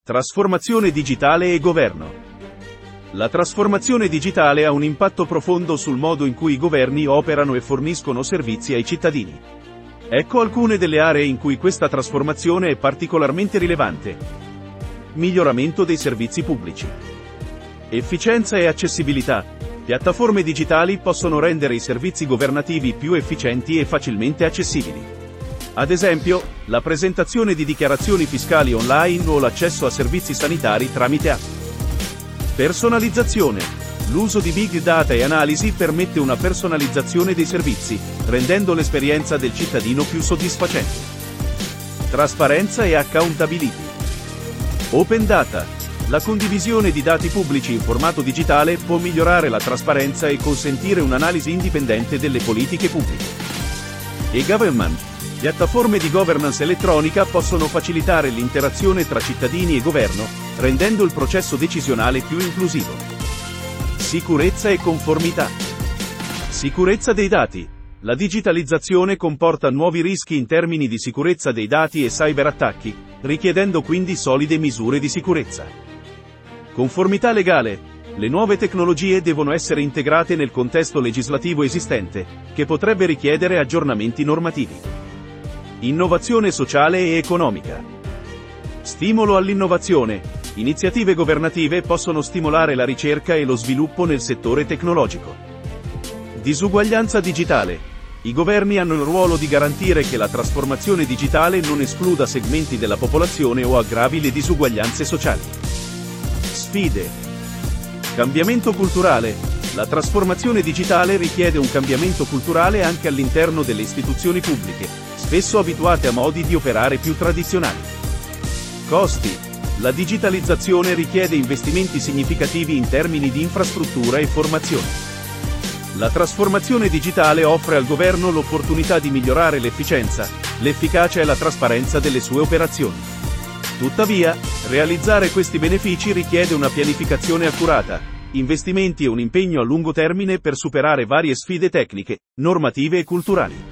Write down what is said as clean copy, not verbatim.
Trasformazione digitale e governo. La trasformazione digitale ha un impatto profondo sul modo in cui i governi operano e forniscono servizi ai cittadini. Ecco alcune delle aree in cui questa trasformazione è particolarmente rilevante. Miglioramento dei servizi pubblici. Efficienza e accessibilità. Piattaforme digitali possono rendere i servizi governativi più efficienti e facilmente accessibili. Ad esempio, la presentazione di dichiarazioni fiscali online o l'accesso a servizi sanitari tramite app. Personalizzazione. L'uso di big data e analisi permette una personalizzazione dei servizi, rendendo l'esperienza del cittadino più soddisfacente. Trasparenza e accountability. Open data. La condivisione di dati pubblici in formato digitale può migliorare la trasparenza e consentire un'analisi indipendente delle politiche pubbliche. E-government. Piattaforme di governance elettronica possono facilitare l'interazione tra cittadini e governo, rendendo il processo decisionale più inclusivo. Sicurezza e conformità. Sicurezza dei dati. La digitalizzazione comporta nuovi rischi in termini di sicurezza dei dati e cyberattacchi, richiedendo quindi solide misure di sicurezza. Conformità legale. Le nuove tecnologie devono essere integrate nel contesto legislativo esistente, che potrebbe richiedere aggiornamenti normativi. Innovazione sociale e economica. Stimolo all'innovazione. Iniziative governative possono stimolare la ricerca e lo sviluppo nel settore tecnologico. Disuguaglianza digitale. I governi hanno il ruolo di garantire che la trasformazione digitale non escluda segmenti della popolazione o aggravi le disuguaglianze sociali. Sfide. Cambiamento culturale. La trasformazione digitale richiede un cambiamento culturale anche all'interno delle istituzioni pubbliche, spesso abituate a modi di operare più tradizionali. Costi. La digitalizzazione richiede investimenti significativi in termini di infrastruttura e formazione. La trasformazione digitale offre al governo l'opportunità di migliorare l'efficienza, l'efficacia e la trasparenza delle sue operazioni. Tuttavia, realizzare questi benefici richiede una pianificazione accurata, investimenti e un impegno a lungo termine per superare varie sfide tecniche, normative e culturali.